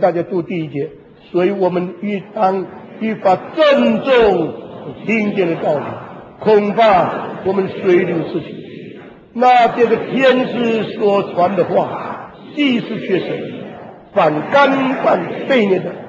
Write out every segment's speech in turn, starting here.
大家读第1节，所以我们当依法郑重听见的道理，恐怕我们随流失去。那这个天使所传的话，既是确实，反干犯悖逆的。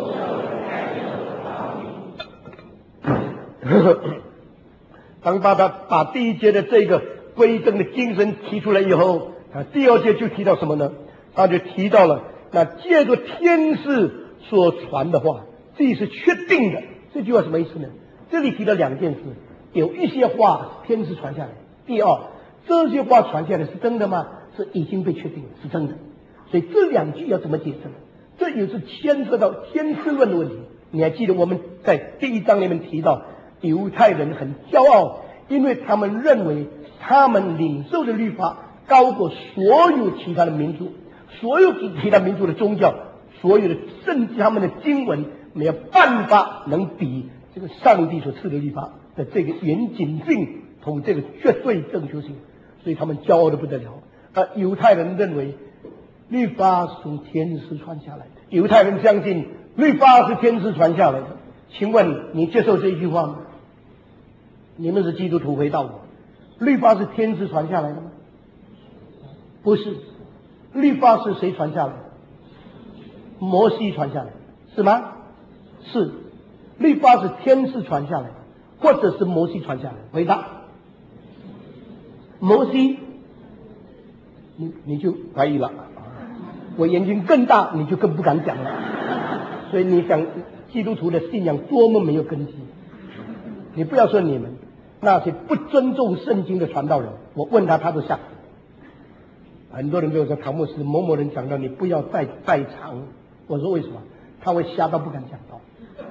当把第1节的这个归正的精神提出来以后，第2节就提到什么呢？他就提到了那借着天使所传的话，这是确定的。这句话什么意思呢？这里提到2件事，有一些话天使传下来，第二，这些话传下来是真的吗？是已经被确定了，是真的。所以这2句要怎么解释呢？这也是牵涉到天使论的问题。你还记得我们在第1章里面提到，犹太人很骄傲，因为他们认为他们领受的律法高过所有其他的民族，所有其他民族的宗教，所有的甚至他们的经文没有办法能比这个上帝所赐的律法的这个严谨性同这个绝对正确性，所以他们骄傲的不得了。而犹太人认为律法是从天使传下来的，犹太人相信律法是天使传下来的。请问你接受这一句话吗？你们是基督徒，回答我，律法是天使传下来的吗？不是。律法是谁传下来的？摩西传下来的，是吗？是。律法是天使传下来的，或者是摩西传下来的？回答。摩西，你就怀疑了。我眼睛更大，你就更不敢讲了。所以你想基督徒的信仰多么没有根基。你不要说你们那些不尊重圣经的传道人，我问他都吓死。很多人对我说，唐牧师某某人讲到你不要在场，我说为什么？他会吓到不敢讲道。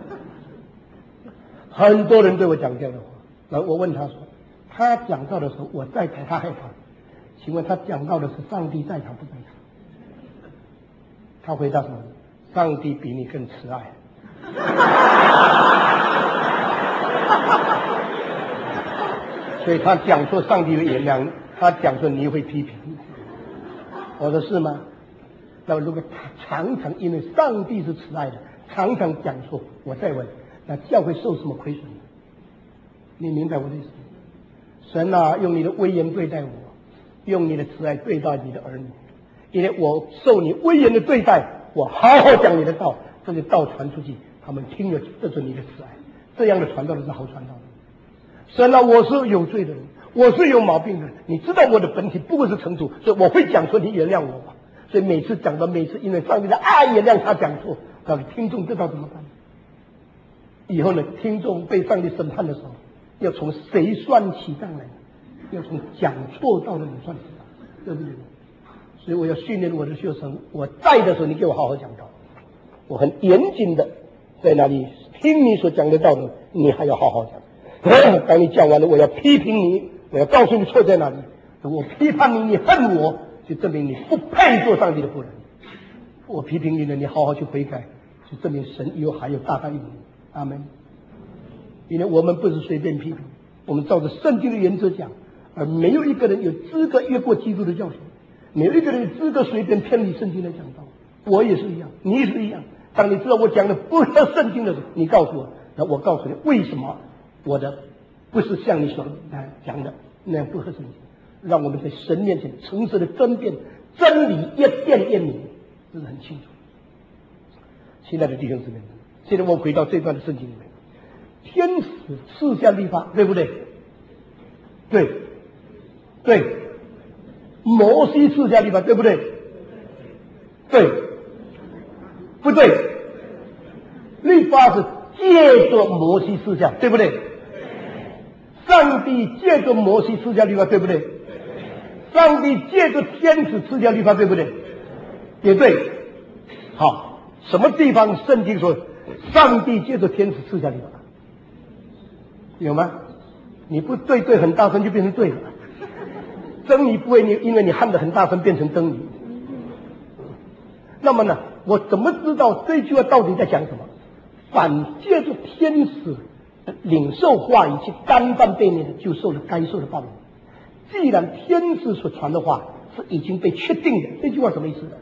很多人对我讲这样的话，然后我问他说，他讲到的时候我在场，他害怕，请问他讲到的是上帝在场不在场？他回答什么？上帝比你更慈爱。所以他讲说上帝会原谅，他讲说你会批评。我说是吗？那如果他常常因为上帝是慈爱的，常常讲说，我再问，那教会受什么亏损？你明白我的意思？神啊，用你的威严对待我，用你的慈爱对待你的儿女，因为我受你威严的对待，我好好讲你的道，这个道传出去，他们听了这是你的慈爱，这样的传道的是好传道的。神啊，我是有罪的人，我是有毛病的人，你知道我的本体不会是成熟，所以我会讲说你原谅我吧。所以每次讲到每次因为上帝的爱原谅他讲错，那听众知道怎么办？以后呢，听众被上帝审判的时候，要从谁算起账来？要从讲错道的人算起账，对不对？所以我要训练我的学生，我在的时候你给我好好讲道，我很严谨的在那里听你所讲的道理，你还要好好讲。当你讲完了，我要批评你，我要告诉你错在哪里。我批判你，你恨我，就证明你不配做上帝的仆人。我批评你呢，你好好去悔改，就证明神以后还有大大用你。阿门。因为我们不是随便批评，我们照着圣经的原则讲，而没有一个人有资格越过基督的教训，没有一个人有资格随便偏离圣经的讲道。我也是一样，你也是一样。当你知道我讲的不合圣经的时候，你告诉我，那我告诉你为什么我的不是像你所讲的那样不合圣经。让我们在神面前诚实的争辩，真理越辩越明，这是很清楚。亲爱的弟兄姊妹们，现在我回到这段的圣经里面，天使赐下律法，对不对？对，对。摩西赐下律法，对不对？对，不对？律法是借着摩西赐下，对不对？上帝借着摩西赐下律法，对不对？上帝借着天使赐下律法，对不对？也对。好，什么地方圣经说上帝借着天使赐下律法？有吗？你不对对很大声就变成对了，真理不会因为你喊得很大声变成真理。那么呢，我怎么知道这句话到底在讲什么？反借着天使领受话语去干犯悖逆的，就受了该受的报应。既然天使所传的话是已经被确定的，这句话什么意思呢？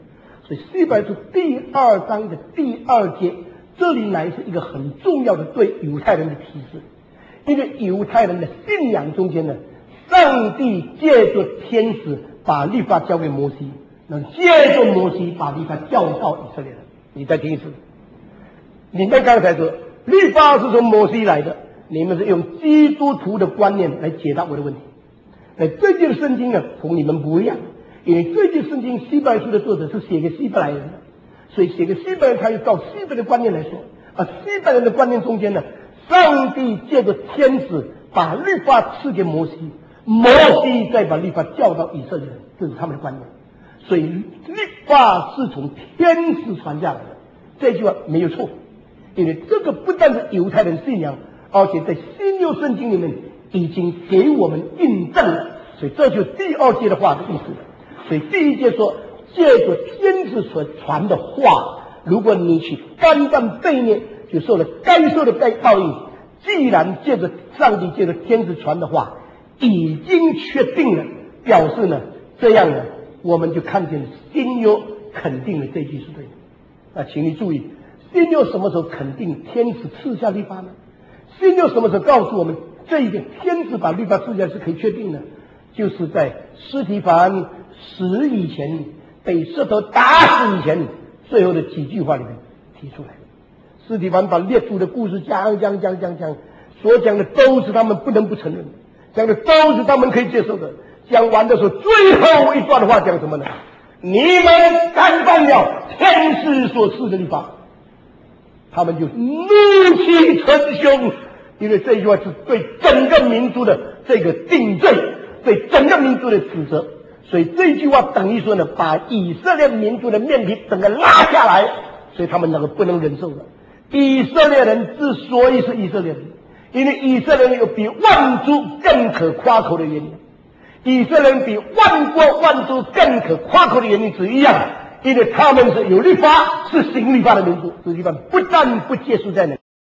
所以希伯来书第2章的第2节，这里乃是一个很重要的对犹太人的提示。因为犹太人的信仰中间呢，上帝借着天使把律法交给摩西，那借着摩西把律法教导以色列人。你再听一次，你们刚才说律法是从摩西来的，你们是用基督徒的观念来解答我的问题。这件圣经呢，同你们不一样，因为这件圣经希伯来书的作者是写给希伯来人的，所以写给希伯来人，他就照希伯来的观念来说。而希伯来人的观念中间呢，上帝借着天使把律法赐给摩西，摩西再把律法教导以色列人，这是他们的观念。所以律法是从天使传下来的，这句话没有错。因为这个不但是犹太人信仰，而且在新约圣经里面已经给我们印证了。所以这就是第2节的话的意思。所以第1节说，借着天使所传的话，如果你去干犯悖逆，就受了该受的报应。既然上帝借着天使传的话已经确定了，表示呢，这样呢，我们就看见新约肯定了这句是对的。请你注意，新约什么时候肯定天使赐下律法呢？新约什么时候告诉我们这一点天使把律法赐下是可以确定的？就是在司提反死以前，被石头打死以前，最后的几句话里面提出来的。司提反把列祖的故事讲，所讲的都是他们不能不承认，讲的都是他们可以接受的。讲完的时候，最后一段的话讲什么呢？你们干犯了天使所赐的律法。他们就怒气冲胸，因为这句话是对整个民族的这个定罪，对整个民族的指责。所以这句话等于说呢，把以色列民族的面皮整个拉下来，所以他们那个不能忍受了。以色列人之所以是以色列人，因为以色列人有比万族更可夸口的原因。以色列人比万国万族更可夸口的原因只一样，因为他们是有律法，是行律法的民族。这地方不但不结束在那，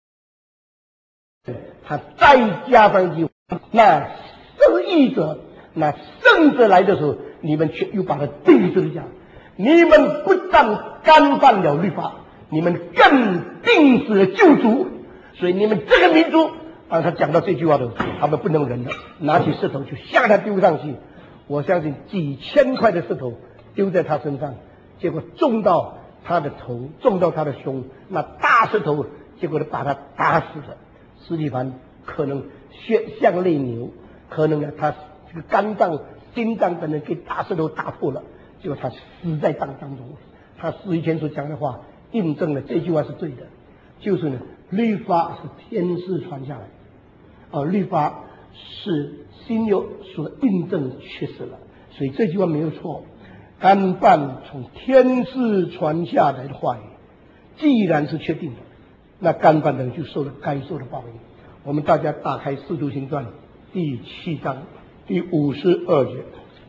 他再加上一句，那失义者，那圣者来的时候，你们却又把他钉十字架。你们不但干犯了律法，你们更钉死了救主。所以你们这个民族，当他讲到这句话的时候，他们不能忍了，拿起石头就向他丢上去。我相信几千块的石头丢在他身上，结果中到他的头，中到他的胸，那大石头结果把他打死了。司提反可能血像泪流，可能呢他这个肝脏、心脏等等给大石头打破了，结果他死在当中。他死以前所讲的话印证了这句话是对的，就是呢，律法是天使传下来，而律法是新约所印证确实了，所以这句话没有错。干犯从天使传下来的话语，既然是确定的，那干犯的人就受了该受的报应。我们大家打开《使徒行传》第7章第52节。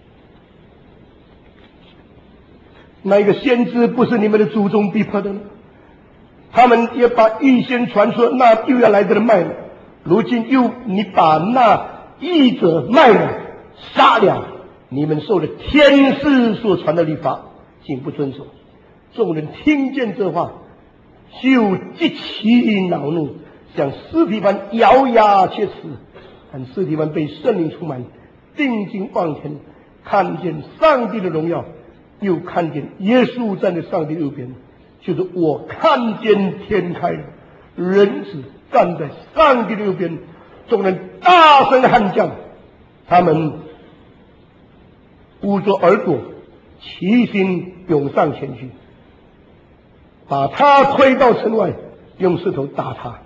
那一个先知不是你们的祖宗逼迫的呢？他们也把预先传说那又要来的人卖了，如今又你把那义者卖了，杀了，你们受了天使所传的律法，竟不遵守。众人听见这话，就极其恼怒，向司提反咬牙切齿。但司提反被圣灵充满，定睛望天，看见上帝的荣耀，又看见耶稣站在上帝右边，就是我看见天开了，人子站在上帝的右边。众人大声喊叫，他们捂着耳朵，齐心涌上前去，把他推到城外，用石头打他。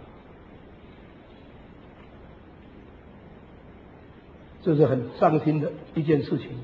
这是很伤心的一件事情。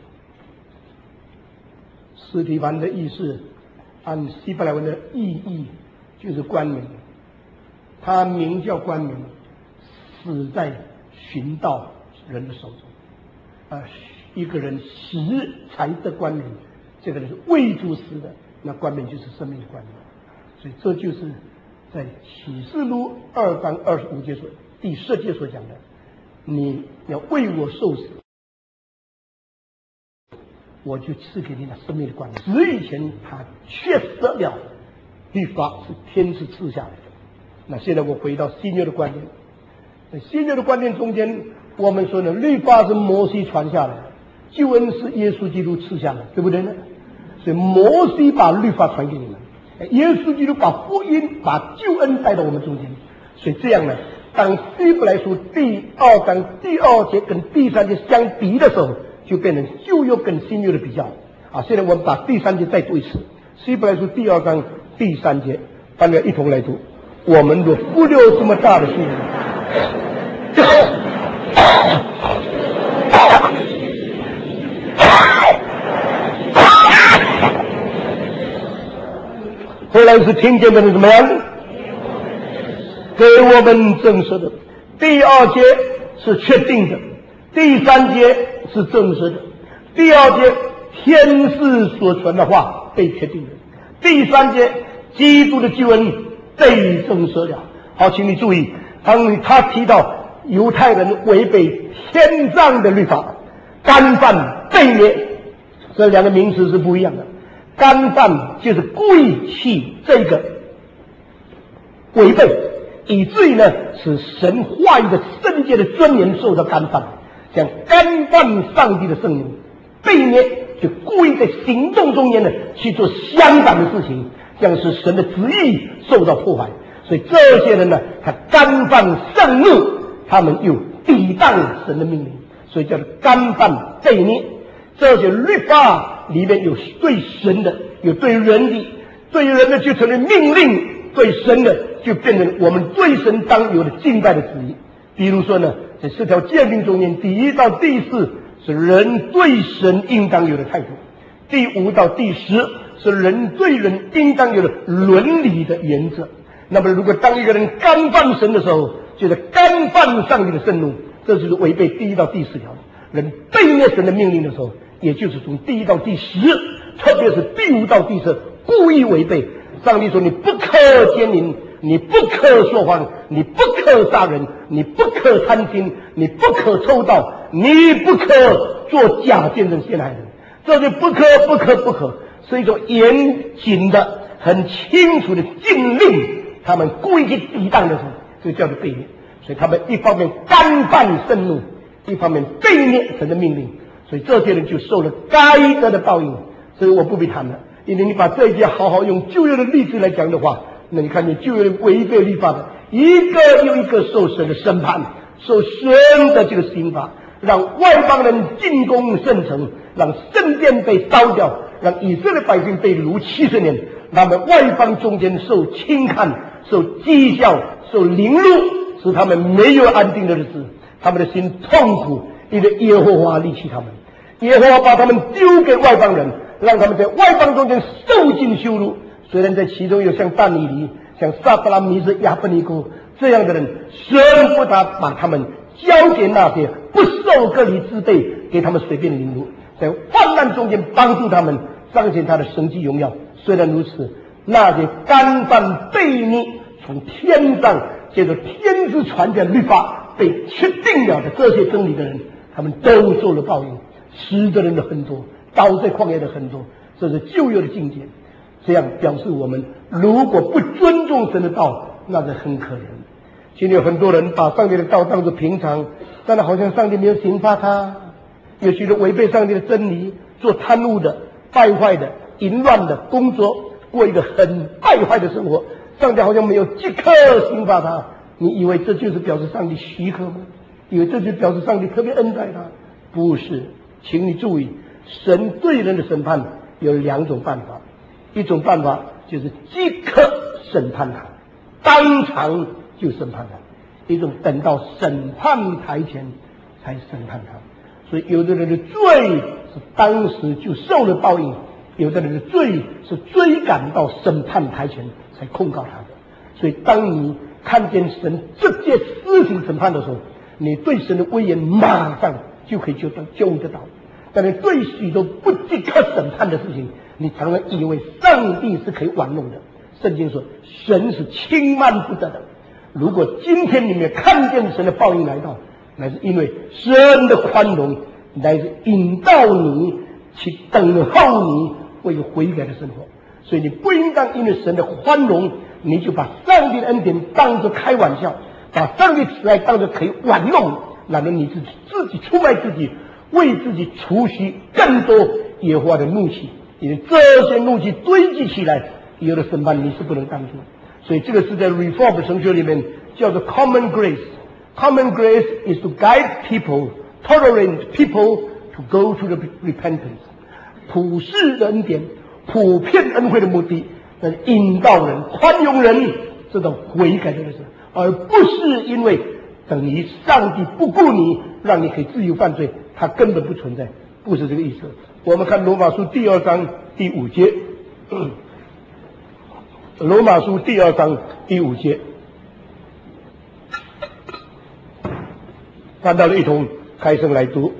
司提反的意思，按希伯来文的意义就是冠冕，他名叫冠冕，死在寻道人的手中。一个人死才得冠冕，这个人是为主死的，那冠冕就是生命的冠冕。所以这就是在启示录2章25节第10节所讲的，你要为我受死， 我就赐给你那生命的冠冕。死以前他确实了律法是天赐赐下来的。那现在我回到新约的观念，在新约的观念中间，我们说呢，律法是摩西传下来的，救恩是耶稣基督赐下来的，对不对呢？所以摩西把律法传给你们，耶稣基督把福音把救恩带到我们中间。所以这样呢，当希伯来书第2章第2节跟第3节相比的时候，就变成旧约跟新约的比较啊。现在我们把第3节再读一次，希伯来书第2章第3节，大家一同来读。我们都忽略这么大的事情。后来是听见的人怎么样？给我们证实的。第2节是确定的，第3节是证实的。第2节天使所传的话被确定的，第3节基督的救恩被证实了。好，请你注意，当他提到犹太人违背天上的律法，干犯悖逆，这两个名词是不一样的。干犯就是故意去这个违背，以至于呢使神话语的圣洁的尊严受到干犯，像干犯上帝的圣灵。悖逆就故意在行动中间呢去做相反的事情，这样使神的旨意受到破坏。所以这些人呢，他干犯圣怒，他们又抵挡神的命令，所以叫做干犯悖逆。这些律法里面有对神的，有对人的，对人的就成为命令，对神的就变成我们对神当有的敬拜的旨意。比如说呢，在4条诫命中间，第1到第4是人对神应当有的态度，第5到第10是人对人应当有的伦理的原则。那么如果当一个人干犯神的时候，就是干犯上帝的圣怒，这就是违背第1到第4条。人悖逆神的命令的时候，也就是从第1到第10，特别是第5到第10故意违背。上帝说你不可奸淫，你不可说谎，你不可杀人，你不可贪心，你不可偷盗，你不可做假见证陷害人。这些不可是一种严谨的很清楚的禁令，他们故意去抵挡的时候，这个叫做悖逆。所以他们一方面干犯圣怒，一方面悖逆神的命令，所以这些人就受了该得的报应。所以我不必谈了，因为你把这一节好好用旧约的例子来讲的话，那你看见旧约违背律法的一个又一个受神的审判，受神的这个刑罚，让外邦人进攻圣城，让圣殿被烧掉，让以色列百姓被掳70年，他们外邦中间受轻看，受讥笑，受凌辱，使他们没有安定的日子，他们的心痛苦，因为耶和华离弃他们，耶和华把他们丢给外邦人，让他们在外邦中间受尽羞辱。虽然在其中有像但以理、像撒德拉米斯、亚伯尼哥这样的人，神不但把他们交给那些不受割礼之辈，给他们随便凌辱，在患难中间帮助他们，彰显他的神迹荣耀。虽然如此，那些干犯悖逆，从天上借着天之传的律法被确定了的这些真理的人，他们都受了报应，死的人的很多，倒在旷野的很多，这是旧约的境界。这样表示我们如果不尊重神的道，那是很可怜。今天有很多人把上帝的道当作平常，但是好像上帝没有刑罚他，有许多违背上帝的真理，做贪污的、败坏的、淫乱的工作，过一个很败坏的生活，上帝好像没有即刻刑罚他。你以为这就是表示上帝许可吗？以为这就表示上帝特别恩待他？不是，请你注意，神对人的审判有2种办法。一种办法就是即刻审判他，当场就审判他；一种等到审判台前才审判他。所以有的人的罪是当时就受了报应，有的人的罪是追赶到审判台前才控告他的。所以当你看见神直接施行审判的时候，你对神的威严马上就可以救得到。但是对许多不即刻审判的事情，你常常以为上帝是可以玩弄的。圣经说神是轻慢不得的。如果今天你们看见神的报应来到，乃是因为神的宽容，乃是引导你去等候你会有悔改的生活。所以你不应当因为神的宽容，你就把上帝的恩典当作开玩笑，把上帝慈爱当作可以玩弄，然后你自己出卖自己，为自己储蓄更多耶和华的怒气。因为这些怒气堆积起来，有的审判你是不能当住。所以这个是在 Reform 神学里面叫做 Common Grace。Common grace is to guide people, tolerate people to go to the repentance。普世的恩典，普遍恩惠的目的，那是引导人、宽容人这种悔改的事，而不是因为等于上帝不顾你，让你可以自由犯罪，它根本不存在，不是这个意思。我们看罗马书第2章第5节，罗马书第2章第5节。看到了，一同开声来读。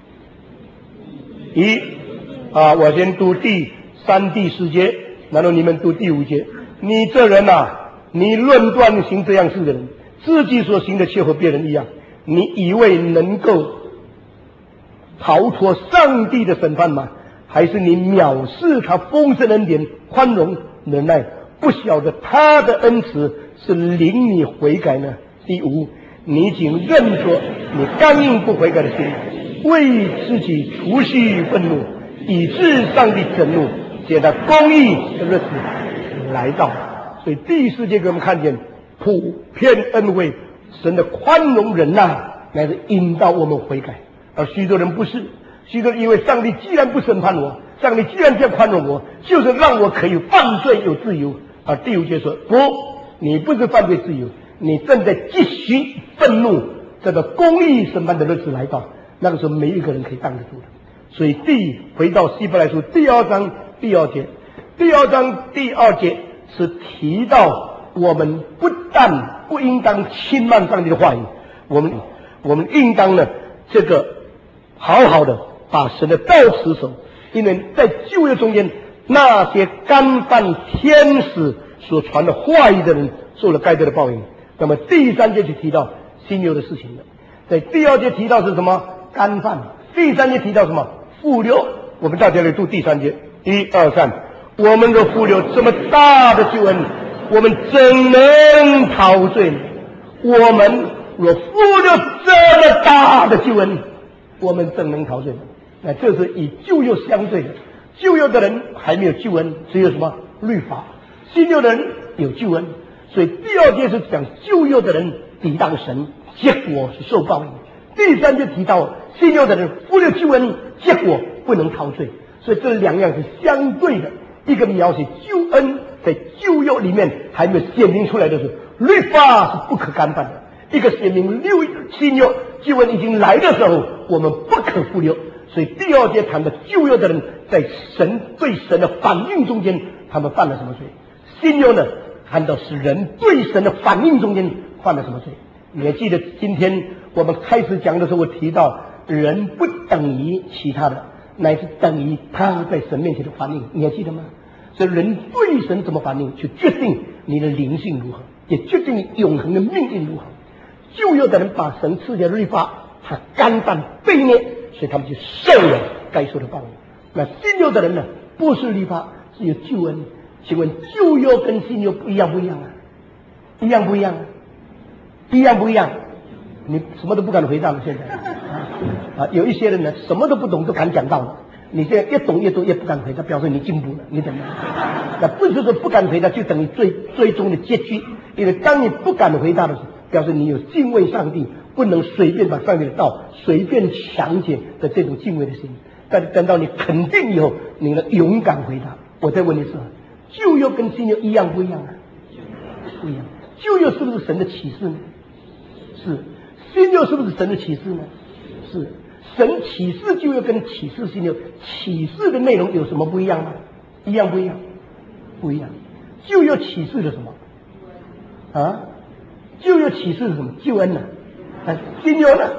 我先读第3、第4节，然后你们读第5节。你这人啊，你论断行这样事的人，自己所行的却和别人一样，你以为能够逃脱上帝的审判吗？还是你藐视他丰盛恩典、宽容、忍耐，不晓得他的恩慈是领你悔改呢？第5，你已经认可你刚硬不悔改的心，为自己储蓄愤怒，以致上帝震怒，借他公义的日子来到。所以第4节给我们看见普遍恩惠，神的宽容忍耐乃是引导我们悔改。而许多人不是，许多人以为上帝既然不审判我，上帝既然这样宽容我，就是让我可以犯罪有自由。而第5节说，不，你不是犯罪自由，你正在继续愤怒，这个公义审判的日子来到，那个时候没一个人可以挡得住的。所以回到希伯来书第2章第2节，第2章第2节是提到我们不但不应当轻慢上帝的话语，我们应当呢这个好好的把神的道持守，因为在旧约中间那些干犯天使所传的话语的人受了该得的报应。那么第3节就提到新约的事情了，在第2节提到是什么？干犯。第3节提到什么？复流。我们大家来读第3节，1、2、3。我们若复流这么大的救恩，我们怎能陶醉呢？我们若复流这么大的救恩，我们怎能陶醉呢？那这是以旧约相对的。旧约的人还没有救恩，只有什么律法；新约的人有救恩。所以第2节是讲旧约的人抵挡神，结果是受报应。第3节提到新约的人忽略救恩，结果不能陶醉。所以这2样是相对的，一个描写救恩在旧约里面还没有显明出来的时候，律法是不可干犯的；一个显明新约救恩已经来的时候，我们不可忽略。所以第2节谈的旧约的人在对神的反应中间，他们犯了什么罪？新约呢，谈到是人对神的反应中间犯了什么罪？你还记得今天我们开始讲的时候，我提到人不等于其他的，乃是等于他在神面前的反应，你还记得吗？所以人对神怎么反应，就决定你的灵性如何，也决定你永恒的命运如何。旧约的人把神赐下的律法，他干犯悖逆，所以他们就受了该受的报应。那新约的人呢，不是律法，是有救恩。请问旧约跟新约一样不一样啊？一样不一样啊？一样不一样？你什么都不敢回答了，现在有一些人呢，什么都不懂都敢讲道理。你现在越懂越多，越不敢回答，表示你进步了，你懂吗？那不是说不敢回答就等于最终的结局，因为当你不敢回答的时候，表示你有敬畏上帝，不能随便把上帝的道随便强解的这种敬畏的心。但等到你肯定以后，你能勇敢回答。我再问你是，旧约跟新约一样不一样啊？不一样。旧约是不是神的启示呢？是。新约是不是神的启示呢？是。神启示旧约跟启示新约，启示的内容有什么不一样吗？一样不一样？不一样。旧约启示了什么？啊？旧约启示了什么？救恩呢？新约呢？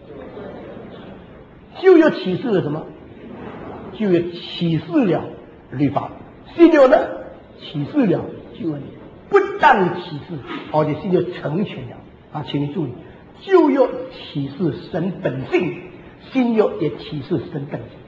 旧约启示了什么？旧约启示了律法。新约呢？启示了救恩。不但启示，而且新约成全了啊！请你注意，旧约启示神本性，新约也启示神本性啊！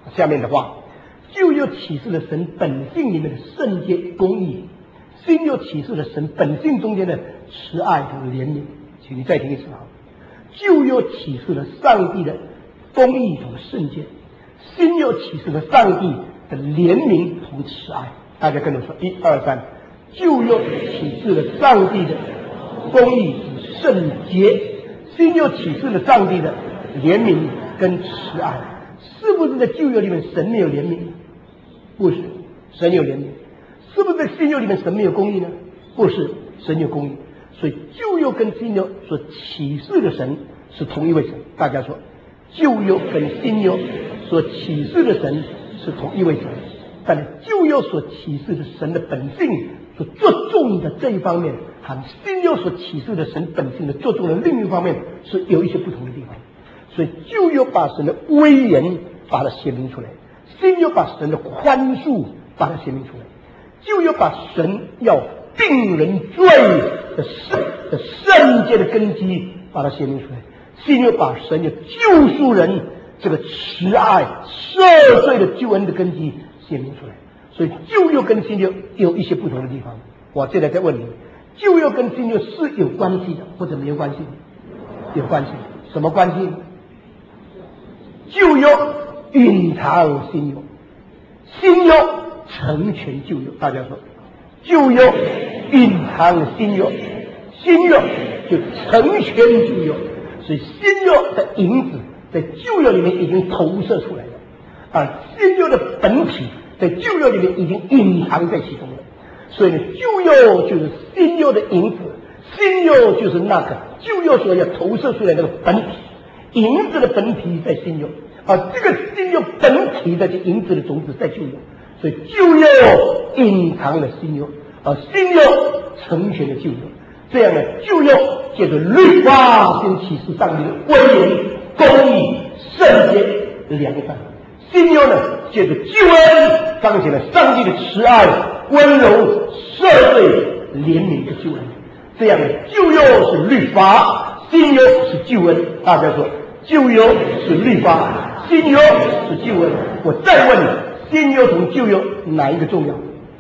下面的话，旧约启示了神本性里面的圣洁公义，新约启示了神本性中间的慈爱和怜悯。请你再听一次啊！旧约启示了上帝的公义和圣洁，新约启示了上帝的怜悯和慈爱。大家跟我说，1、2、3。旧约启示了上帝的公义和圣洁，新约启示了上帝的怜悯跟慈爱。是不是在旧约里面神没有怜悯？不是，神有怜悯。是不是在新约里面神没有公义呢？不是，神有公义。所以旧约跟新约所启示的神是同一位神。大家说，旧约跟新约所启示的神是同一位神，但是旧约所启示的神的本性所着重的这一方面，和新约所启示的神本性的着重的另一方面是有一些不同的地方。所以旧约把神的威严把它显明出来，新约把神的宽恕把它显明出来。旧约把神要定人罪的圣洁的根基把它显明出来，新约把神要救赎人这个慈爱赦罪的救恩的根基显明出来。所以旧约跟新约有一些不同的地方。我现在在问你，旧约跟新约是有关系的，或者没有关系？有关系。什么关系？旧约隐藏新约，新约成全旧约。大家说，旧约隐藏新约，新约就成全旧约。所以新约的影子在旧约里面已经投射出来了，而新约的本体在旧约里面已经隐藏在其中了。所以呢，旧约就是新约的影子，新约就是那个旧约所要投射出来的那个本体。影子的本体在新约，而这个新约本体的这影子的种子在旧约。所以旧约隐藏了新约，而新约成全了旧约。这样呢，旧约借着律法先启示上帝的威严、公义、圣洁、良善；新约呢，借着救恩彰显了上帝的慈爱、温柔、赦罪、怜悯的救恩。这样呢，旧约是律法，新约是救恩。大家说，旧约是律法，新约是救恩。我再问你，新约同旧约哪一个重要？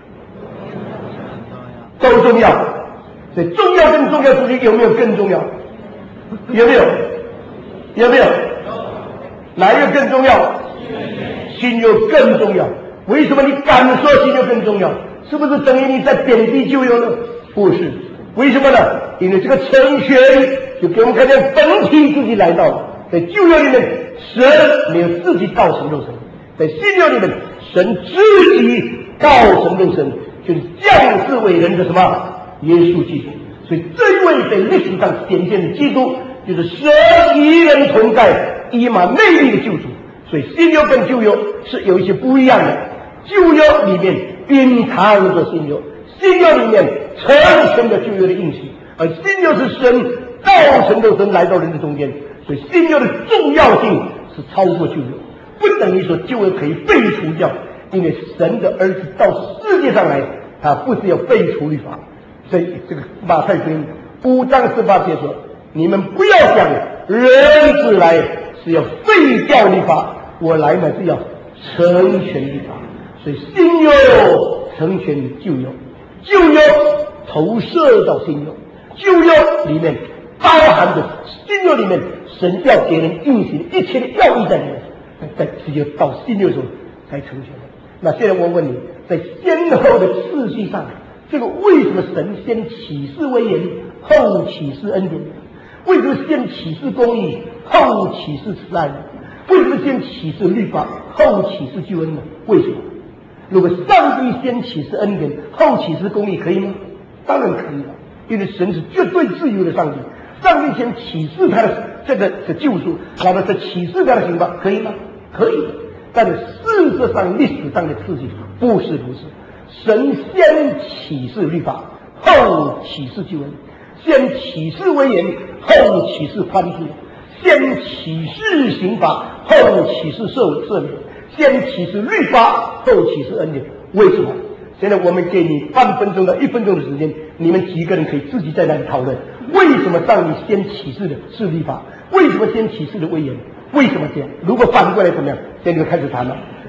都重要。所以重要跟重要之间有没有更重要？有没有？有没有？哪一个更重要？新约更重要。为什么你敢说新约更重要？是不是等于你在贬低旧约呢？不是。为什么呢？因为这个成全就给我们看见本体自己来到了。在旧约里面，神没有自己道成肉身；在新约里面，神自己道成肉身，就是降世为人的什么？耶稣基督。所以这一位在历史上显现的基督，就是神与人同在、以马内利的救主。所以新约跟旧约是有一些不一样的，旧约里面隐藏着新约，新约里面成全了旧约的应许，而新约是神道成肉身来到人的中间。所以新约的重要性是超过旧约，不等于说旧约可以废除掉，因为神的儿子到世界上来，他不是要废除律法。所以这个马太福音5章18节说，你们不要想人子来是要废掉律法，我来呢是要成全律法。所以新约成全旧约，旧约投射到新约，旧约里面包含着新约里面神要给人运行一切的要义在里面，在只有到新约的时候才成全的。那现在我问你，在先后的次序上，这个为什么神先启示威严，后启示恩典？为什么先启示公义，后启示慈爱呢？为什么先启示律法，后启示救恩呢？为什么？如果上帝先启示恩典，后启示公义，可以吗？当然可以了，因为神是绝对自由的上帝。上帝先启示他的这个救赎，然后再启示他的刑罚，可以吗？可以。但是事实上历史上的次序不是。神先启示律法，后启示救恩；先启示威严，后启示宽恕；先启示刑罚，后启示赦免；先启示律法，后启示恩典。为什么？现在我们给你半分钟到1分钟的时间，你们几个人可以自己在那里讨论，为什么上帝先启示的是律法？为什么先启示的威严？为什么这样？如果反过来怎么样？现在就开始谈了。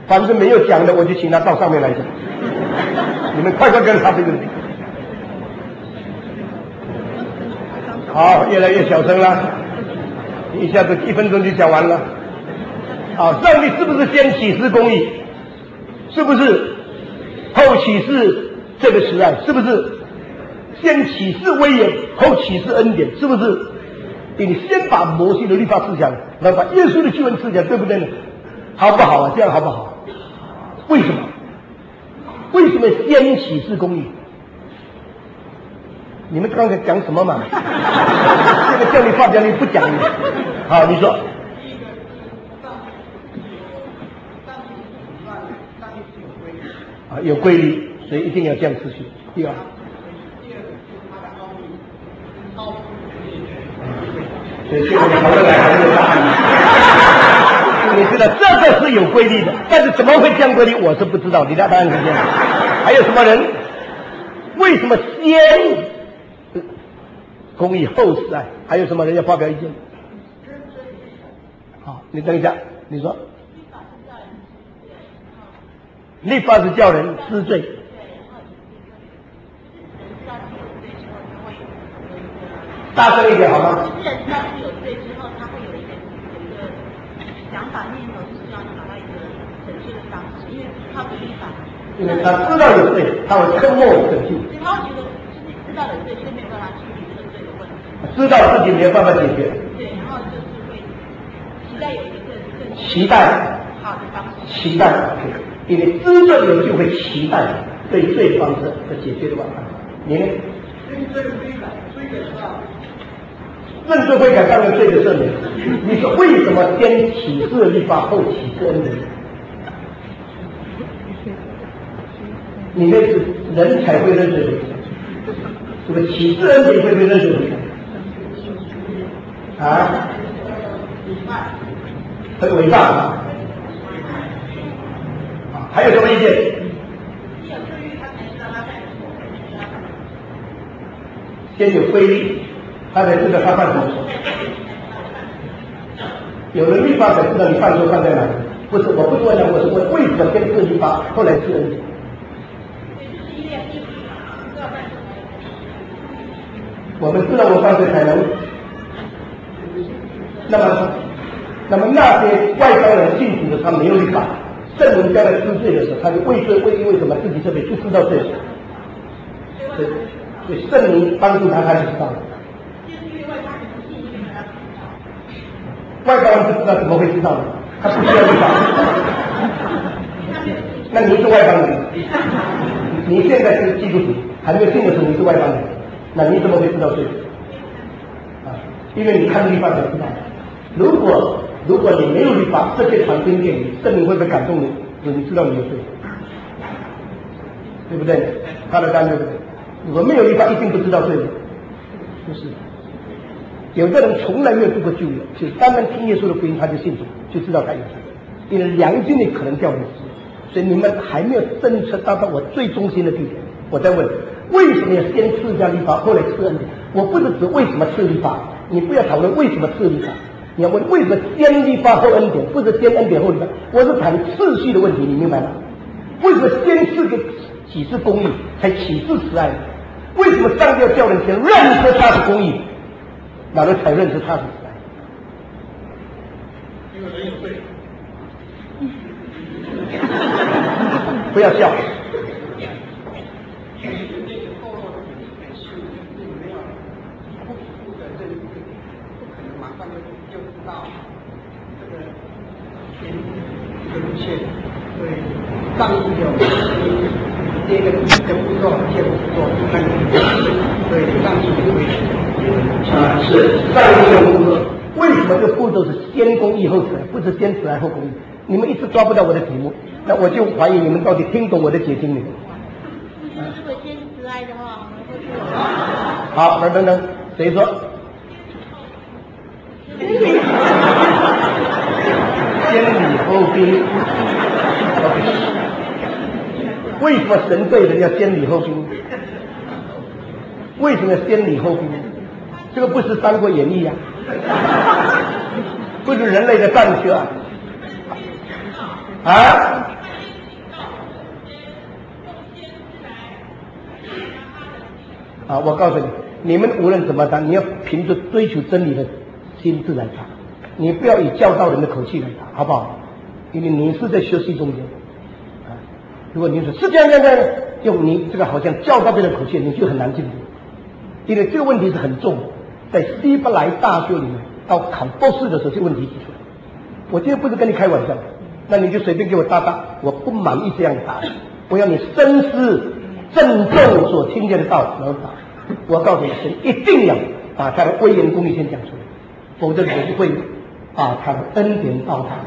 反正没有讲的，我就请他到上面来讲。你们快跟他这个。好，越来越小声了，一下子1分钟就讲完了。好，上帝是不是先启示公义？是不是后启示这个慈爱？是不是先启示威严，后启示恩典？是不是？你先把摩西的律法思想，然后把耶稣的救恩思想，对不对呢？好不好啊？这样好不好？为什么？为什么先启示公义？你们刚才讲什么嘛？这个叫你发表你不讲。好，你说。啊，有规律，所以一定要这样次序。第二。所以现在讨论来还没有答案。你知道这个是有规律的，但是怎么会这样规律，我是不知道。你的答案是这样。还有什么人？为什么先公义后慈爱？还有什么人要发表意见？好，你等一下，你说。律法是叫人知罪。大声一点好吗？ 人知道自己有罪之后，他会有一个想法念头，就是要找到一个拯救的方式，因为他不律法。 因为他知道有罪，他会坑莫拯救。 所以他会觉得自己知道有罪，却没有办法处理这个罪的问题。 知道自己没有办法解决。 对，然后就是会期待有一个更期待好的方式。 期待，因为知罪人就会期待对罪方式的解决的办法。你呢？认罪悔改当然罪的赦免。你说为什么先启示律法后启示恩典？你那是人才会认罪悔改，这个启示恩典会不会认罪悔改？啊？很伟大啊！还有什么意见？先有规律，他才知道他犯什么错。有了律法才知道你犯错犯在哪里。不是，我不是问他，我是问为什么先治律法，后来治恩典？我们知道我犯罪才能。那么那些外邦人信主的，他没有律法，圣灵在他知罪的时候，他就为罪为什么自己特别不知道罪？所以圣灵帮助他，他就知道了。外邦人不知道，怎么会知道呢？他不需要律法。那你是外邦人，你现在是基督徒，还没有信的时候你是外邦人，那你怎么会知道罪？啊，因为你看律法才知道。如果你没有律法，这些传经给你，圣灵会不会感动你？你知道你有罪，对不对？他的单对不对？如果没有律法，一定不知道罪的，就是。有的人从来没有做过救援，就单单听耶稣的福音，他就信主，就知道他有罪，因为良心里可能掉入死。所以你们还没有侦测到我最中心的地点。我在问，为什么要先赐下律法，后来赐恩典？我不是指为什么赐律法，你不要讨论为什么赐律法，你要问为什么先律法后恩典，不是先恩典后律法。我是谈次序的问题，你明白吗？为什么先赐给启示公义，才启示慈爱？为什么上帝要叫人先认识他是公义，然后才认识他是慈爱？因为人有罪。不要笑。 上一个第一个步骤，第二个步骤，看对上一个为啊，是上一个步骤。为什么这个步骤是先公义后慈爱，不是先慈爱后公义？你们一直抓不到我的题目，那我就怀疑你们到底听懂我的解经没有？ 如果先慈爱的话，我们会去。 好，等等，谁说？先礼后兵。为什么神对人要先礼后兵？为什么先礼后兵？这个不是《三国演义》啊，不是人类的战学啊！啊， 啊，我告诉你，你们无论怎么谈，你要凭着追求真理的心智来谈，你不要以教导人的口气来谈，好不好？因为你是在学习中间啊。如果你说是这样，用你这个好像教导别人的口气，你就很难进步。因为这个问题是很重的，在希伯来大学里面，到考博士的时候，这个问题提出来。我今天不是跟你开玩笑，那你就随便给我答，我不满意这样的答案，我要你深思郑重所听见的道然后答。我告诉你，神一定要把他的威严公义先讲出来，否则我就会把他的恩典报他。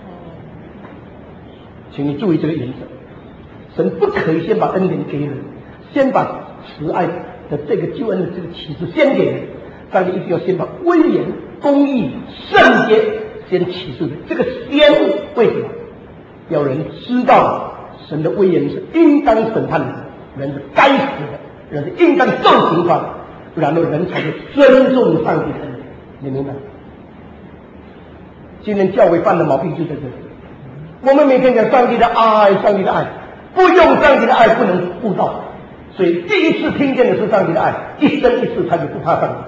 请你注意这个原则，神不可以先把恩典给人，先把慈爱的这个救恩的这个启示先给人，但是一定要先把威严、公义、圣洁先启示的。这个先为什么？要人知道神的威严是应当审判的，人是该死的，人是应当受刑罚，然后人才会尊重上帝的恩典。你明白？今天教会犯的毛病就在这里。我们每天讲上帝的爱，上帝的爱，不用上帝的爱不能悟道。所以第一次听见的是上帝的爱，一生一世他就不怕上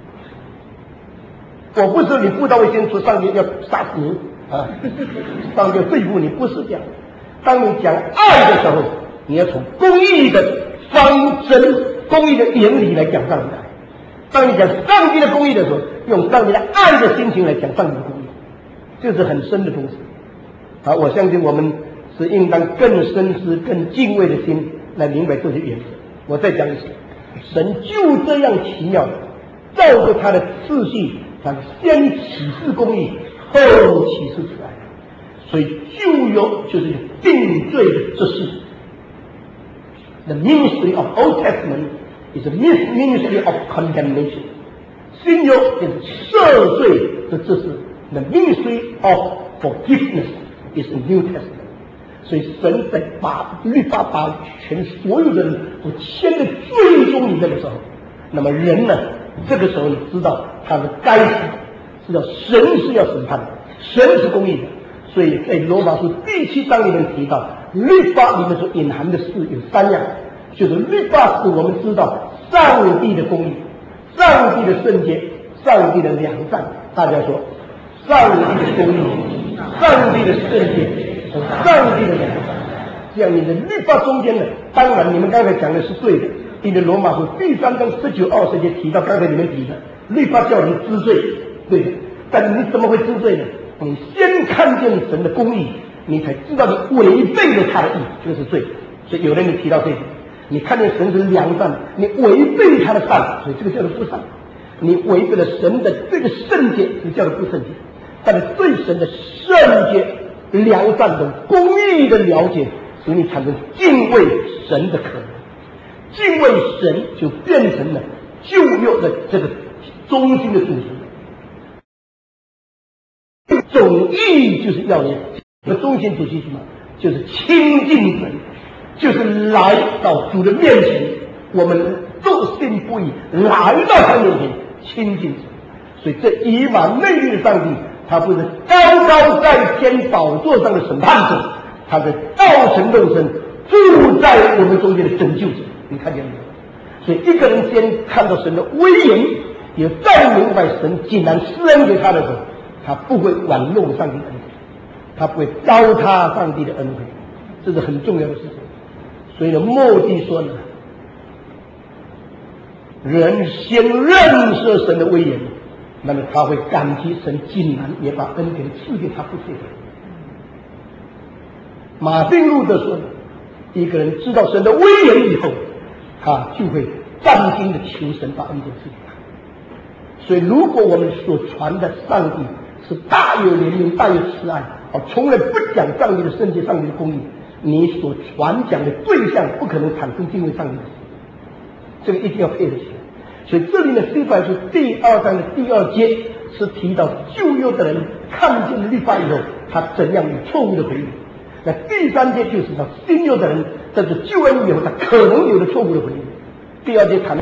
帝。我不是你悟道会先说上帝要杀死你啊，上帝要对付你，不是这样。当你讲爱的时候，你要从公义的方针、公义的原理来讲上帝的爱；当你讲上帝的公义的时候，用上帝的爱的心情来讲上帝的公义，这是很深的东西。好，我相信我们是应当更深思、更敬畏的心来明白这些原则。我再讲一次，神就这样奇妙的照着他的次序，他先启示公义，后启示慈爱。所以旧约就是一个定罪的执事。The ministry of Old Testament is a ministry of condemnation. 新约是赦罪的执事。The ministry of forgiveness is a New Testament. 所以神在把律法把全所有的人都牵在最终里面的时候，那么人呢，这个时候你知道他的该死，知道神是要审判的，神是公义的。所以在罗马书第7章里面提到，律法里面所隐含的事有3样，就是律法使我们知道上帝的公义、上帝的圣洁、上帝的良善。大家说，上帝的公义、上帝的圣洁、上帝的良善。这样你的律法中间呢，当然你们刚才讲的是对的，因为罗马书第3章19、20节提到刚才你们提的，律法叫人知罪，对的。但你怎么会知罪呢？你先看见神的公义，你才知道你违背了他的义，这个是罪。所以有人你提到这一点，你看见神是良善，你违背他的善，所以这个叫做不善。你违背了神的这个圣洁，就叫做不圣洁。但是对神的圣洁、良善的公义的了解，使你产生敬畏神的可能。敬畏神就变成了旧约的这个中心的主题。总义就是要你的中心主题是什么？就是亲近神，就是来到主的面前，我们笃信不疑来到他面前亲近神。所以这以马内利的上帝，他不是高高在天宝座上的审判者，他是道成肉身住在我们中间的拯救者。你看见没有？所以一个人先看到神的威严，也再明白神竟然施恩给他的时候，他不会玩弄上帝的恩惠，他不会糟蹋上帝的恩惠，这是很重要的事情。所以呢，莫蒂说呢，人先认识神的威严，那么他会感激神竟然也把恩典赐给他不配的。马丁路德说呢，一个人知道神的威严以后，他就会战心的求神把恩典赐给他。所以如果我们所传的上帝是大有怜悯、大有慈爱，从来不讲上帝的圣洁、上帝的公义，你所传讲的对象不可能产生敬畏上帝的心，这个一定要配得起来。所以这里呢，希伯来书第2章的第2节是提到旧约的人看见律法以后，他怎样有错误的回应。那第3节就是到新约的人在这救恩以后，他可能有的错误的回应。第2节谈，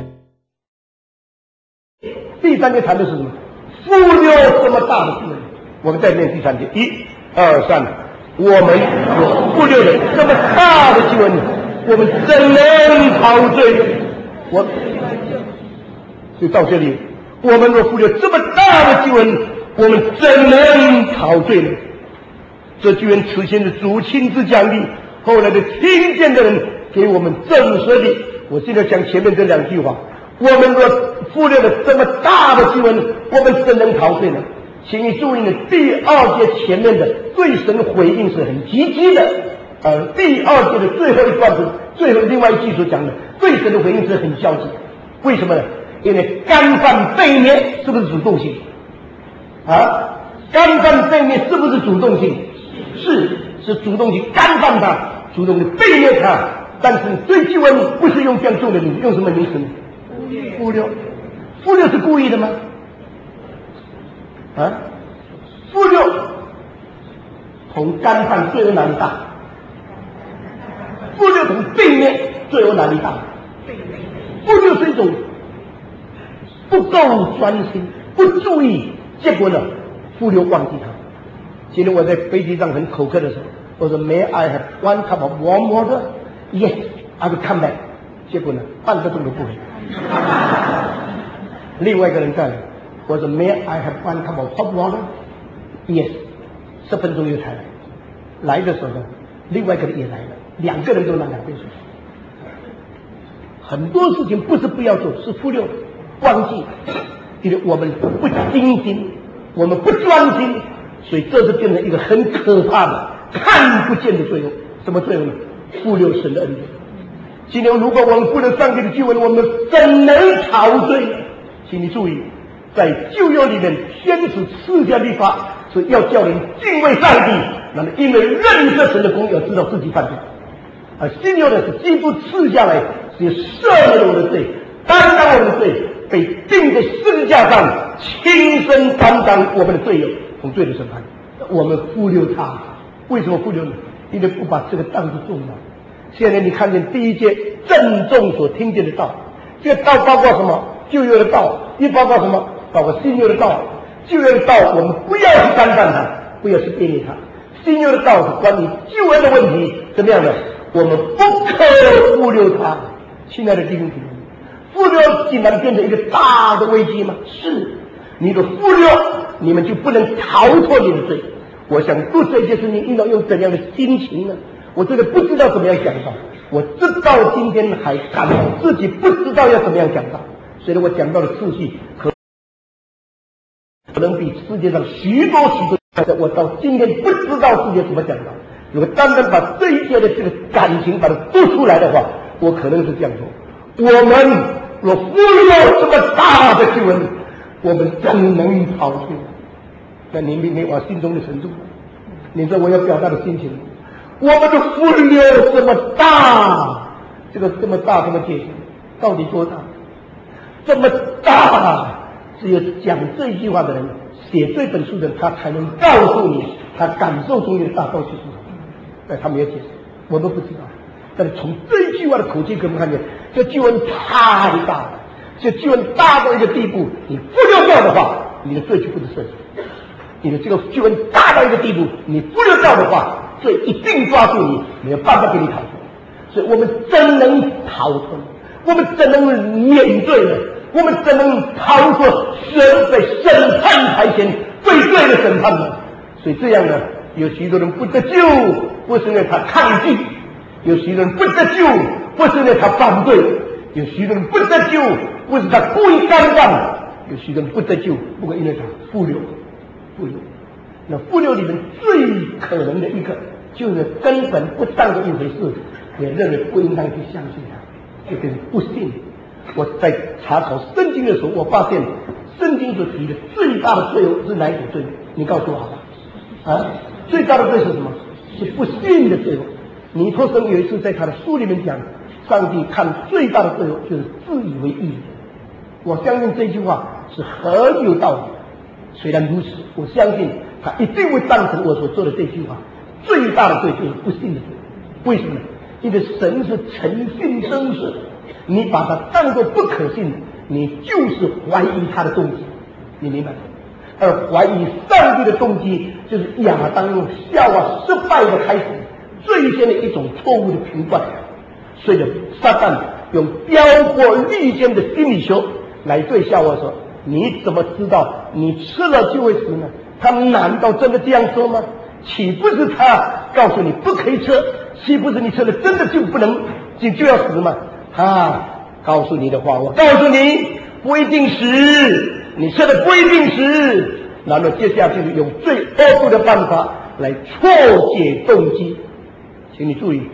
第3节谈的是什么？忽略这么大的救恩。我们再念第3节，1、2、3，我们所忽略了这么大的救恩，我们怎能陶醉？ 就到这里，我们若负了这么大的救恩，我们怎能陶醉呢？这救恩此前的主亲自讲的，后来的听见的人给我们证实的。我现在讲前面这2句话，我们若忽略了这么大的救恩，我们怎能陶醉呢？请你注意呢，第2节前面的对神的回应是很积极的，第2节的最后一段是最后另外一句所讲的，对神的回应是很消极。为什么呢？因为干犯背面是不是主动性？干犯背面是不是主动性？是主动性，干犯他，主动的背面他。但是对救恩不是用这样重的名字，用什么名词呢？忽略。忽略是故意的吗？忽略同干犯罪有哪里大？忽略同背面罪有哪里大？忽略是一种不够专心，不注意，结果呢，忽略忘记他。今天我在飞机上很口渴的时候，我说 May I have one cup of warm water? Yes, I will come back. 结果呢，半个钟都不回。另外一个人在，我说 May I have one cup of hot water? Yes, 10分钟又才来。来的时候呢，另外一个人也来了，2个人都拿2杯水。很多事情不是不要做，是忽略、忘记，因为我们不精心，我们不专心，所以这是变成一个很可怕的看不见的罪恶。什么罪恶呢？忽略神的恩典。今天如果我们不能上帝的救恩，我们怎能陶醉？请你注意，在旧约里面，天使赐下律法是要叫人敬畏上帝，那么因为认识神的功，要知道自己犯罪。而新约的是基督赐下来，是赦免了我的罪，担当我们的罪，被钉在十字架上，亲身担当我们的罪恶，从罪的审判。我们忽略他，为什么忽略呢？因为不把这个当作重要。现在你看见第1节郑重所听见的道，这个道包括什么？旧约的道，又包括什么？包括新约的道。旧约的道我们不要去干犯它，不要去背逆它。新约的道是关于救恩的问题，怎么样呢？我们不可忽略它。亲爱的弟兄姊妹，忽略竟然变成一个大的危机吗？是，你的忽略，你们就不能逃脱你的罪。我想读这些事情应当用怎样的心情呢？我真的不知道怎么样讲到，我直到今天还感到自己不知道要怎么样讲到，所以我讲到的次序可能比世界上许多我到今天不知道自己怎么讲到。如果单单把这一切的这个感情把它读出来的话，我可能是这样说：我们若忽略这么大的救恩，我们怎能逃脱？那你明白我心中的沉重？你说我要表达的心情，我们的忽略这么大，这么大，这么解释，到底多大？这么大，只有讲这一句话的人，写这本书的人，他才能告诉你他感受中的大到底是什么。但他没有解释，我们不知道。但是从这一句话的口气可以看见，这救恩太大了，这救恩大到一个地步，你忽略掉的话，你的罪就不能赦免。你的这个救恩大到一个地步，你忽略掉的话，罪一定抓住你，没有办法给你逃脱。所以我们怎能逃脱呢？我们怎能免罪呢？我们怎能逃脱神在审判台前对罪的审判呢？所以这样呢，有许多人不得救，不是因为他抗拒；有许多人不得救，不是因为他反对；有许多人不得救，不是他故意干犯；有许多人不得救，不过因为他忽略。那忽略里面最可能的一个，就是根本不当的一回事，也认为不应当去相信他，就变成不信。我在查考圣经的时候，我发现圣经所提的最大的罪是哪一种罪？你告诉我好吧？最大的罪是什么？是不信的罪恶。尼托生有一次在他的书里面讲，上帝看最大的罪恶就是自以为义。我相信这句话是很有道理。虽然如此，我相信他一定会赞成我所说的这句话。最大的罪就是不信的罪。为什么呢？因为神是诚信真实，你把它当作不可信，你就是怀疑他的动机，你明白吗？而怀疑上帝的动机，就是亚当用夏娃失败的开始，最先的一种错误的评断。所以撒旦用雕过利剑的心理学来对夏娃说：“你怎么知道你吃了就会死呢？”他难道真的这样说吗？岂不是他告诉你不可以吃？岂不是你吃了真的就不能就要死吗？他告诉你的话，我告诉你不一定死，你吃的不一定死。然后接下来就是用最恶毒的办法来错解动机，请你注意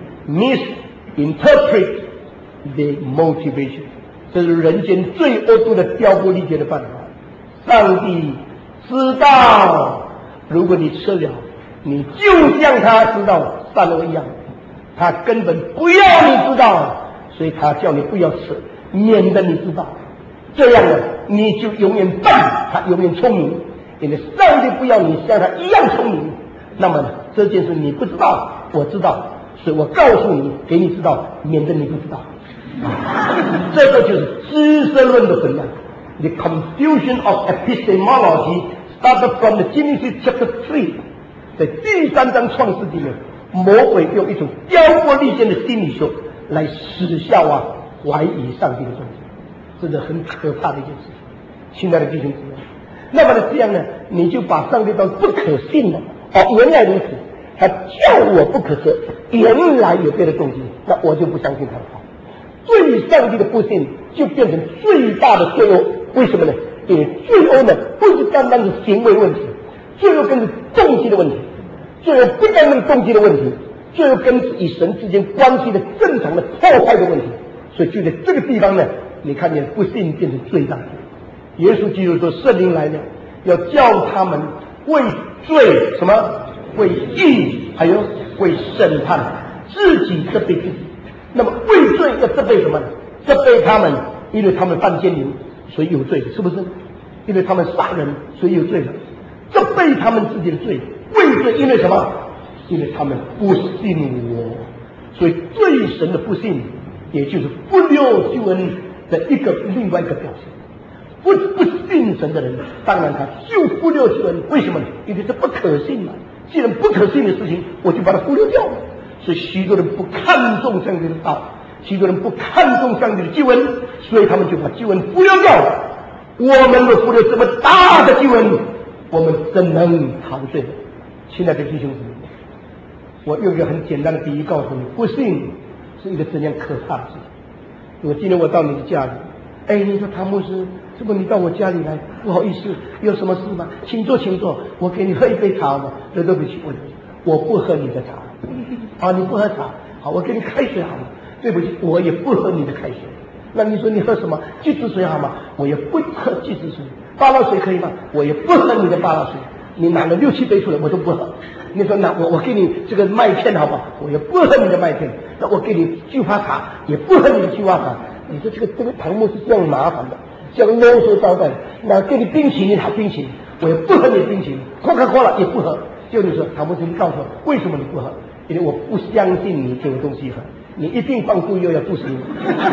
，misinterpret the motivation， 这是人间最恶毒的雕拨理解的办法。上帝知道，如果你吃了，你就像他知道善恶一样，他根本不要你知道，所以他叫你不要吃，免得你知道。这样呢，你就永远笨，他永远聪明。因为上帝不要你像他一样聪明，那么这件事你不知道，我知道，所以我告诉你，给你知道，免得你不知道。这个就是知识论的混乱。The confusion of epistemology started from the Genesis chapter 3， 在第3章创世纪里面，魔鬼用一种雕拨利剑的心理学来使夏娃怀疑上帝的宗旨，这是很可怕的一件事情。亲爱的弟兄姊妹，那么呢，这样呢，你就把上帝当不可信了。原来如此，他叫我不可吃，原来有别的动机，那我就不相信他的话。对上帝的不信就变成最大的罪恶。为什么呢？因为罪恶呢，不是单单是行为问题，罪恶更是动机的问题。罪恶不单单是动机的问题，罪恶更是与神之间关系的正常的破坏的问题。所以就在这个地方呢，你看见不信变成最大的。耶稣基督说，圣灵来了，要叫他们为罪什么？为义，还有为审判，自己责备自己。那么为罪要责备什么呢？责备他们，因为他们犯奸淫，所以有罪，是不是？因为他们杀人，所以有罪了。责备他们自己的罪，为罪，因为什么？因为他们不信我，所以对神的不信，也就是不留救恩的另外一个表现。不信神的人，当然他就忽略救恩。为什么呢？因为这不可信嘛。既然不可信的事情，我就把它忽略掉了。所以许多人不看重上帝的道，许多人不看重上帝的救恩，所以他们就把救恩忽略掉了。我们若忽略这么大的救恩，我们怎能逃罪呢？亲爱的弟兄姊妹，我用一个很简单的比喻告诉你，不信是一个怎样可怕的事情。如果今天我到你的家里，你说唐牧师，这不你到我家里来，不好意思，有什么事吗？请坐，请坐，我给你喝一杯茶嘛。对不起，我不喝你的茶。你不喝茶，好，我给你开水好吗？对不起，我也不喝你的开水。那你说你喝什么？橘子水好吗？我也不喝橘子水。芭乐水可以吗？我也不喝你的芭乐水。你拿了6、7杯出来，我都不喝。你说那我给你这个麦片好吗？我也不喝你的麦片。那我给你菊花茶，也不喝你的菊花茶。你说这个唐牧是这样麻烦的，这样啰嗦招待。那给你冰淇淋好冰淇淋，我也不喝你的冰淇淋。Coca-Cola也不喝。就你说唐牧师，你告诉我为什么你不喝？因为我不相信你给我东西喝，你一定放毒药要毒死你。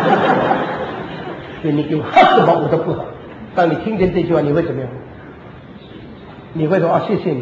所以你给我喝什么我都不喝。当你听见这句话，你会怎么样？你会说谢谢你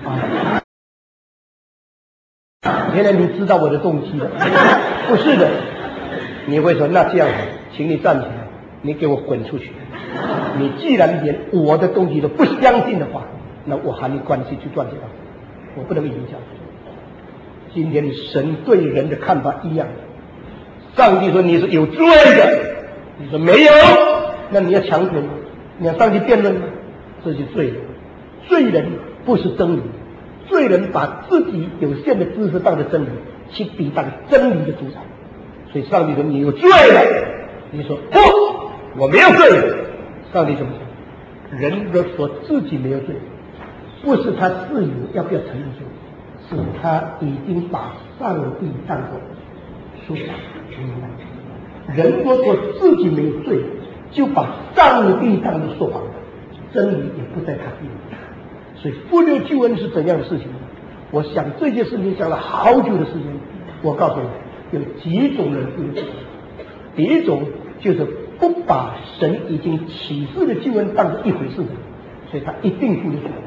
原来你知道我的动机了。不是的，你会说那这样好，请你站起来，你给我滚出去。你既然连我的动机都不相信的话，那我和你关系就断绝了，我不能影响。今天神对人的看法一样，上帝说你是有罪的，你说没有，那你要强权吗？你要上去辩论吗？这是罪人。罪人不是真理，罪人把自己有限的知识当作真理，去抵挡真理的主宰。所以上帝说你有罪了，你说不，我没有罪。上帝怎么说？人若说自己没有罪，不是他自由要不要承认罪，是他已经把上帝当作说法。人若说自己没有罪，就把上帝当作说谎，真理也不在他地里。所以忽略救恩是怎样的事情呢？我想这件事情讲了好久的时间。我告诉你，有几种人忽略救恩。第一种就是不把神已经启示的救恩当作一回事的，所以他一定忽略救恩。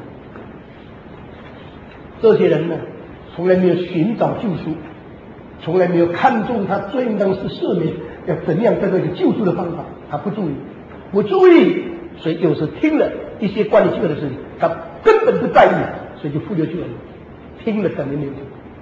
这些人呢，从来没有寻找救赎，从来没有看重他罪当是赦免， 要怎样得到一个救赎的方法，他不注意，所以有时听了一些关于救恩的事情，他根本不在意，所以就忽略救恩，听了等于没有听。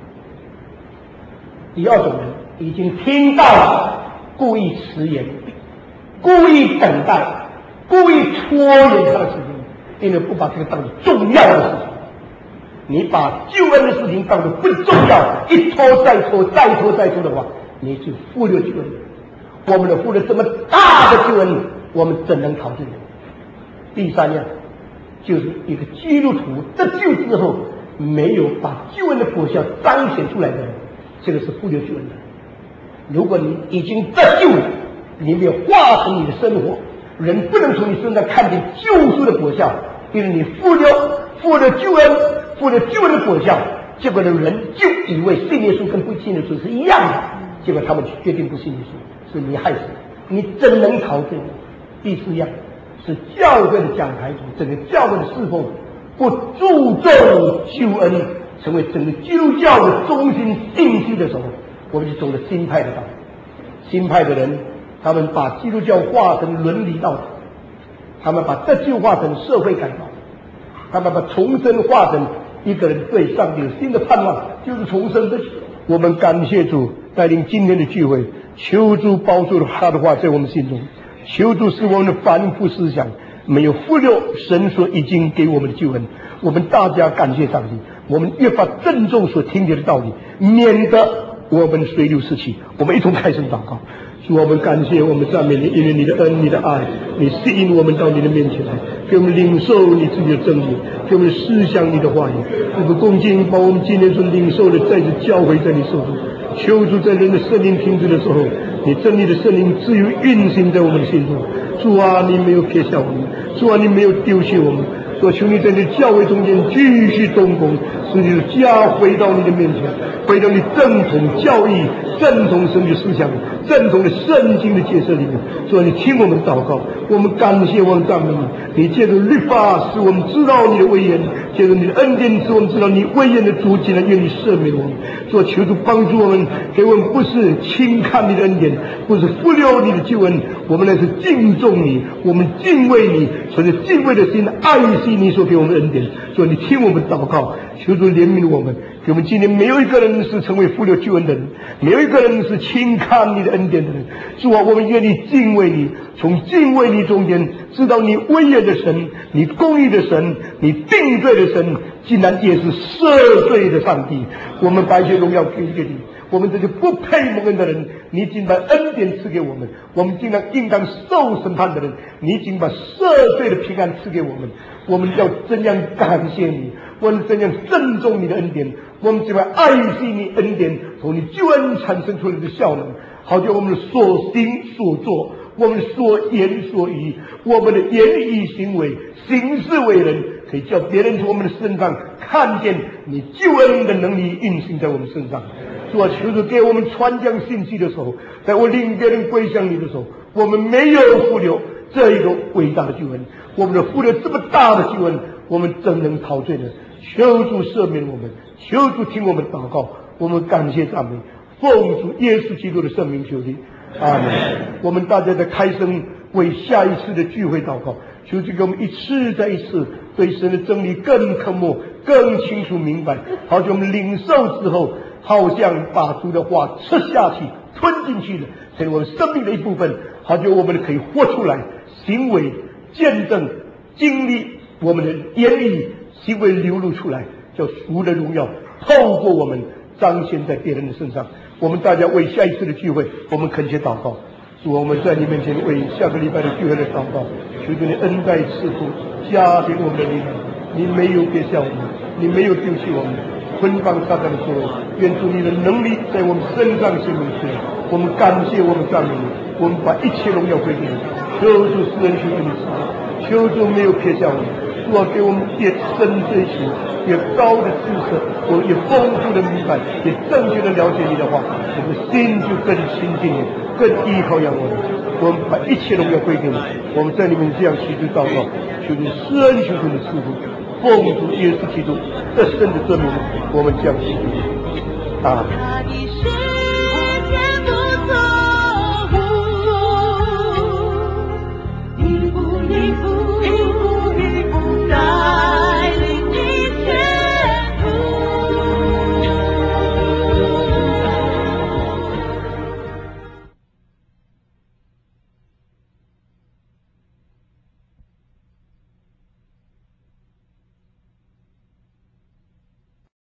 第二种人已经听到了，故意迟延，故意等待，故意拖延他的事情，因为不把这个当作重要的事情。你把救恩的事情当作不重要，一拖再拖，再拖再拖的话，你就忽略救恩。我们的忽略这么大的救恩，我们怎能逃罪呢？第三样就是一个基督徒得救之后没有把救恩的果效彰显出来的人，这个是忽略救恩的。如果你已经得救了，你没有化成你的生活，人不能从你身上看见救赎的果效，因为你忽略救恩，忽略救恩的果效，结果的人就以为信耶稣跟不信耶稣是一样的，结果他们决定不信耶稣，是你害死的，你怎能逃罪呢？第四样是教会的讲台主，整个教会的侍奉不注重救恩，成为整个基督教的中心定居的时候，我们就走了新派的道路。新派的人，他们把基督教化成伦理道德，他们把得救化成社会改造，他们把重生化成一个人对上帝有新的盼望，就是重生的。我们感谢主带领今天的聚会，求主保守他的话在我们心中，求主使我们的反复思想没有忽略神所已经给我们的救恩。我们大家感谢上帝，我们越发郑重所听见的道理，免得我们随流失去。我们一同开声祷告。主，我们感谢，我们赞美你，因为你的恩，你的爱，你吸引我们到你的面前来，给我们领受你自己的真理，给我们思想你的话语。我们恭敬把我们今天所领受的再次教诲在你手中。求主在人的圣灵停止的时候，你真理的圣灵自由运行在我们的心中。主啊，你没有撇下我们，主啊，你没有丢弃我们。所求你在你教会中间继续动工，使你的家回到你的面前，回到你正统教义、正统神的思想、正统的圣经的解释里面。所以你听我们祷告，我们感谢，我们赞美你。你借着律法使我们知道你的威严，借着你的恩典使我们知道你威严的足迹，来愿你赦免我们。所以求主帮助我们，给我们不是轻看你的恩典，不是忽略你的救恩，我们乃是敬重你，我们敬畏你，所以敬畏的心爱惜你所给我们的恩典。所以你听我们祷告，求主怜悯我们，给我们今天没有一个人是成为忽略救恩的人，没有一个人是轻看你的恩典的人。主啊，我们愿意敬畏你，从敬畏你中间知道你威严的神，你公义的神，你定罪的神，竟然也是赦罪的上帝。我们把一切荣耀归给你，我们这些不配蒙恩的人，你竟把恩典赐给我们；我们竟然应当受审判的人，你竟把赦罪的平安赐给我们。我们要怎样感谢你？我们怎样郑重你的恩典？我们怎样爱惜你恩典从你救恩产生出来的效能，好叫我们的所行所做，我们的所言所语，我们的言语行为、行事为人，可以叫别人从我们的身上看见你救恩的能力运行在我们身上。主啊，求主给我们传讲信息的时候，在我领别人归向你的时候，我们没有忽略这一个伟大的救恩，我们的忽略这么大的救恩，我们怎能陶醉呢？求主赦免我们，求主听我们祷告，我们感谢赞美，奉主耶稣基督的圣名求的，阿门。我们大家在开声为下一次的聚会祷告，求主给我们一次再一次对神的真理更渴慕、更清楚明白，好叫我们领受之后，好像把主的话吃下去、吞进去的，成为我们生命的一部分，好叫我们可以活出来，行为见证、经历，我们的言语行为流露出来，叫主的荣耀透过我们彰显在别人的身上。我们大家为下一次的聚会，我们恳切祷告。主，我们在你面前为下个礼拜的聚会的祷告，求主你恩待赐福，加给我们的力量。你没有撇下我们，你没有丢弃我们，捆绑撒旦的作为。愿主你的能力在我们身上显明出来。我们感谢，我们赞美你，我们把一切荣耀归给你。求主施恩，求主你赐福，求主没有撇下我们。主啊，给我们越深追求，越高的知识，我们越丰富的明白，也正确的了解你的话，我们心就更亲近你，更依靠仰望你。我们把一切荣耀归给你。我们在你们这样祈求祷告，求你施恩，求你赐福，奉主耶稣基督得胜的证明，我们这样祈求。啊。